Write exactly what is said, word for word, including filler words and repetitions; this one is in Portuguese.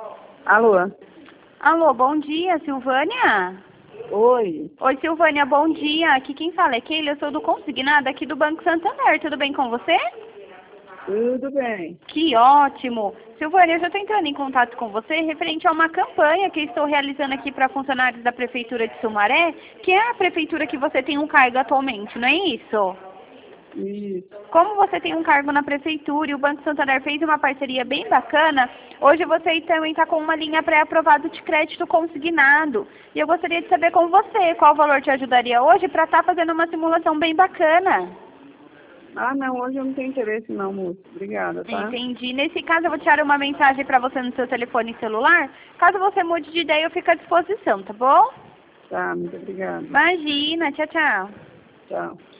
Alô? Alô, bom dia, Silvânia? Oi. Oi, Silvânia, bom dia. Aqui quem fala é Keila, eu sou do Consignado aqui do Banco Santander. Tudo bem com você? Tudo bem. Que ótimo. Silvânia, eu já estou entrando em contato com você referente a uma campanha que eu estou realizando aqui para funcionários da Prefeitura de Sumaré, que é a prefeitura que você tem um cargo atualmente, não é isso? Isso. Como você tem um cargo na prefeitura e o Banco Santander fez uma parceria bem bacana, hoje você também está com uma linha pré-aprovada de crédito consignado. E eu gostaria de saber com você qual valor te ajudaria hoje para estar fazendo uma simulação bem bacana. Ah, não, hoje eu não tenho interesse não, moço. Obrigada, tá? Entendi. Nesse caso, eu vou tirar uma mensagem para você no seu telefone celular. Caso você mude de ideia, eu fico à disposição, tá bom? Tá, muito obrigada. Imagina. Tchau, tchau. Tchau.